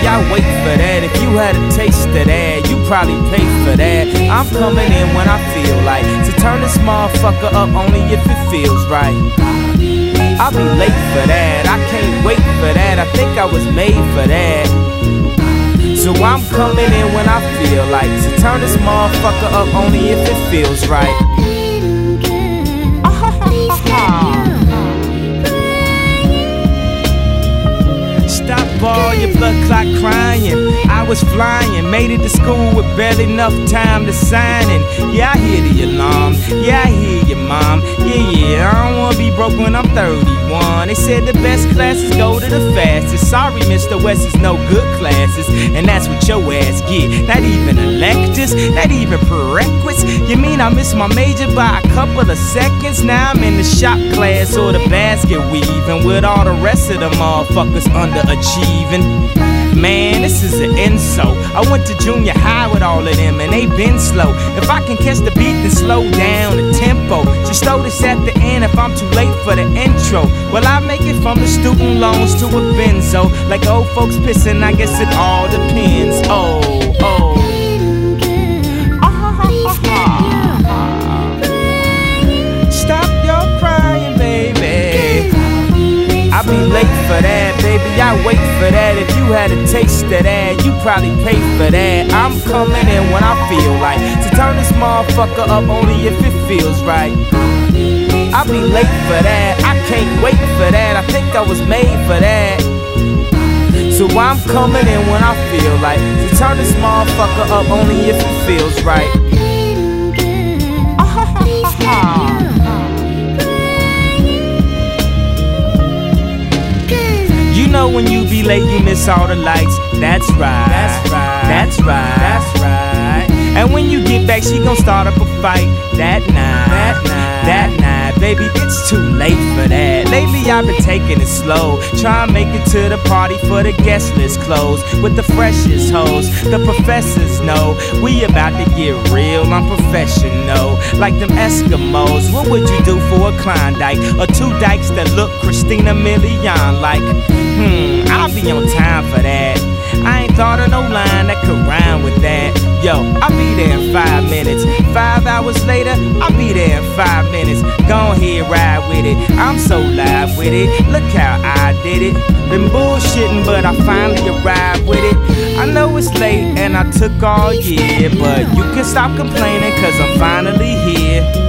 I wait for that. If you had a taste of that, you probably pay for that. I'm coming in when I feel like, so turn this motherfucker up only if it feels right. I'll be late for that, I can't wait for that. I think I was made for that. So I'm coming in when I feel like, so turn this motherfucker up only if it feels right. Stop all your blood clot crying. I was flying, made it to school with barely enough time to sign in. Yeah, I hear the alarm, yeah, I hear your mom. Yeah, I don't wanna be broke when I'm 31. They said the best classes go to the fastest. Sorry, Mr. West is no good classes, and that's what your ass get. Not even electives, not even prerequisites. You mean I missed my major by a couple of seconds? Now I'm in the shop class or the basket weaving with all the rest of the motherfuckers underachieving. Man, this is an insult. I went to junior high with all of them and they been slow. If I can catch the beat, then slow down the tempo. Just throw this at the end if I'm too late for the intro. Well, I make it from the student loans to a benzo. Like old folks pissing, I guess it all depends. Oh. Stop your crying, baby. I'll be late for that, baby, I wait for that. If you had a taste of that, you probably pay for that. I'm coming in when I feel like, so turn this motherfucker up only if it feels right. I'll be late for that, I can't wait for that. I think I was made for that. So I'm coming in when I feel like, so turn this motherfucker up only if it feels right. You know when you be late, you miss all the lights. That's right. That's right. That's right. That's right. And when you get back, she gon' start up a fight. That night, baby, it's too late for that. Lately I've been taking it slow, try and make it to the party for the guest list closed. With the freshest hoes, the professors know we about to get real, I'm professional. Like them Eskimos, what would you do for a Klondike? Or two dykes that look Christina Milian like? I'll be on time for that. I ain't thought of no line that could rhyme with that. Yo, I'll be there in 5 minutes. 5 hours later, I'll be there in 5 minutes. Go ahead, ride with it. I'm so live with it. Look how I did it. Been bullshitting, but I finally arrived with it. I know it's late and I took all year, but you can stop complaining, cause I'm finally here.